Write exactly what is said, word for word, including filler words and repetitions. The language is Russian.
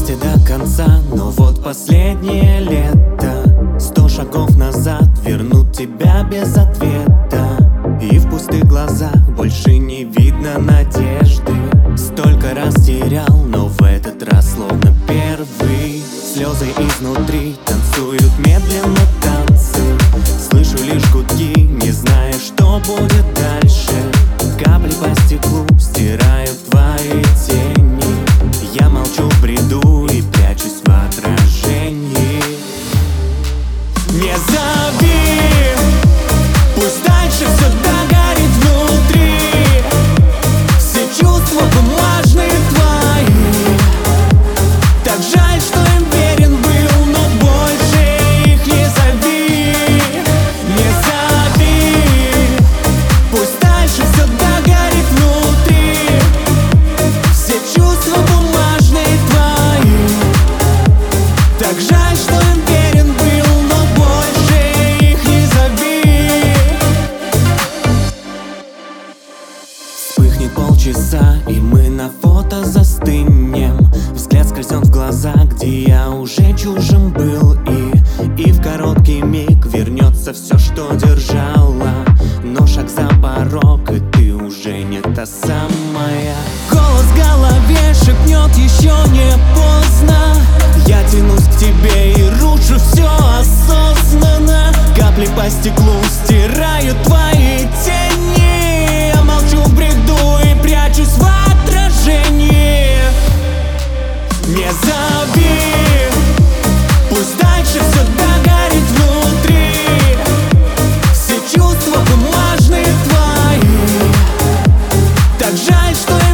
вместе до конца, но вот последнее лето. Сто шагов назад вернут тебя без ответа. И в пустых глазах больше не видно надежды. Столько раз терял, но в этот раз словно первый. Слезы изнутри танцуют медленно танцы. Слышу лишь гудки, не зная, что будет дальше. Капли по стеклу стирают твои тени. Я молчу в бреду и прячусь в отражении. Не зови, пусть дальше все догорит внутри. Все чувства бумажные твои. Так жаль, что им верен был, но больше их не зови. Не зови, пусть дальше все догорит внутри. Все чувства бумажные твои. Так жаль, что им верен был, но больше их не зови. Вспыхнет полчаса, и мы на фото застынем. Взгляд скользнет в глаза, где я уже чужим был. И, и в короткий миг вернется все, что держала. Но шаг за порог, и ты уже не та самая. Голос в голове шепнет: еще не поздно. Я тянусь к тебе и рушу все осознанно. Капли по стеклу стирают твои тени. Я молчу в бреду и прячусь в отражении. Не зови, пусть дальше все догорит внутри. Все чувства бумажные твои. Так жаль, что